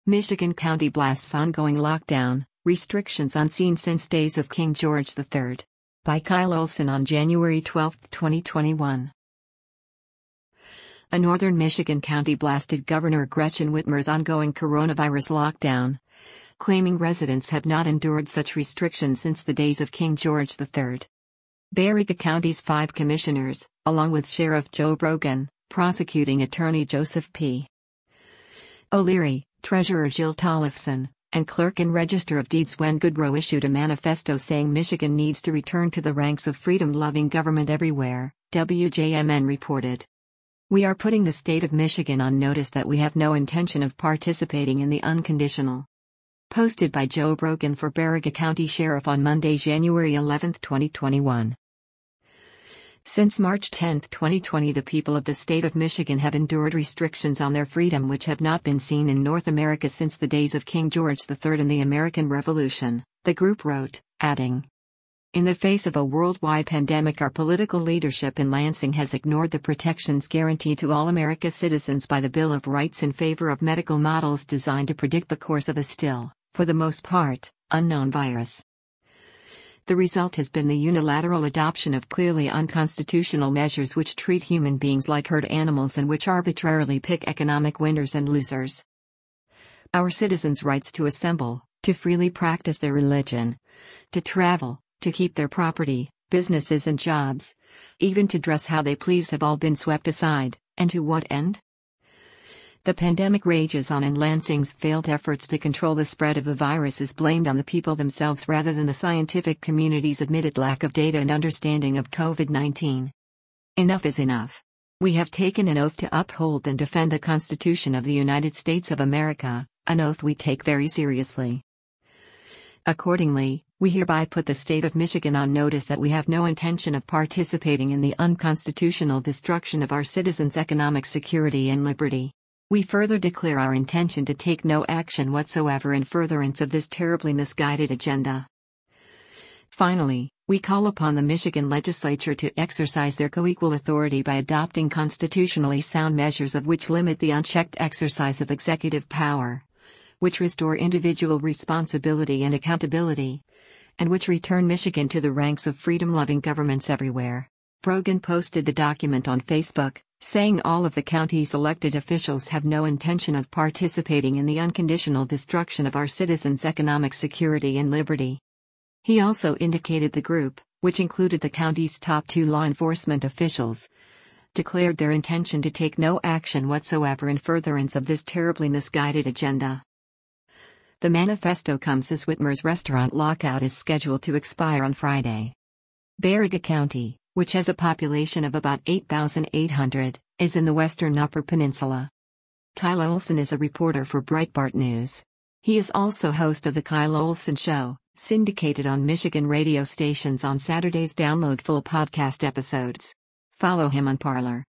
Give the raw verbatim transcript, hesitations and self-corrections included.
Michigan County blasts ongoing lockdown, restrictions unseen since days of King George the third. By Kyle Olson on January twelfth, twenty twenty-one. A northern Michigan county blasted Governor Gretchen Whitmer's ongoing coronavirus lockdown, claiming residents have not endured such restrictions since the days of King George the third. Baraga County's five commissioners, along with Sheriff Joe Brogan, prosecuting attorney Joseph P. O'Leary, Treasurer Jill Tollefson, and Clerk and Register of Deeds Wen Goodrow issued a manifesto saying Michigan needs to return to the ranks of freedom-loving government everywhere, W J M N reported. We are putting the state of Michigan on notice that we have no intention of participating in the unconditional. Posted by Joe Brogan for Baraga County Sheriff on Monday, January eleventh, twenty twenty-one. Since March tenth, twenty twenty, the people of the state of Michigan have endured restrictions on their freedom which have not been seen in North America since the days of King George the third and the American Revolution, the group wrote, adding, "In the face of a worldwide pandemic, our political leadership in Lansing has ignored the protections guaranteed to all America's citizens by the Bill of Rights in favor of medical models designed to predict the course of a still, for the most part, unknown virus. The result has been the unilateral adoption of clearly unconstitutional measures which treat human beings like herd animals and which arbitrarily pick economic winners and losers. Our citizens' rights to assemble, to freely practice their religion, to travel, to keep their property, businesses and jobs, even to dress how they please have all been swept aside, and to what end? The pandemic rages on and Lansing's failed efforts to control the spread of the virus is blamed on the people themselves rather than the scientific community's admitted lack of data and understanding of COVID nineteen. Enough is enough. We have taken an oath to uphold and defend the Constitution of the United States of America, an oath we take very seriously. Accordingly, we hereby put the state of Michigan on notice that we have no intention of participating in the unconstitutional destruction of our citizens' economic security and liberty. We further declare our intention to take no action whatsoever in furtherance of this terribly misguided agenda. Finally, we call upon the Michigan legislature to exercise their co-equal authority by adopting constitutionally sound measures of which limit the unchecked exercise of executive power, which restore individual responsibility and accountability, and which return Michigan to the ranks of freedom-loving governments everywhere. Brogan posted the document on Facebook, saying all of the county's elected officials have no intention of participating in the unconditional destruction of our citizens' economic security and liberty. He also indicated the group, which included the county's top two law enforcement officials, declared their intention to take no action whatsoever in furtherance of this terribly misguided agenda. The manifesto comes as Whitmer's restaurant lockout is scheduled to expire on Friday. Baraga County, which has a population of about eight thousand eight hundred, is in the western Upper Peninsula. Kyle Olson is a reporter for Breitbart News. He is also host of The Kyle Olson Show, syndicated on Michigan radio stations on Saturdays. Download full podcast episodes. Follow him on Parler.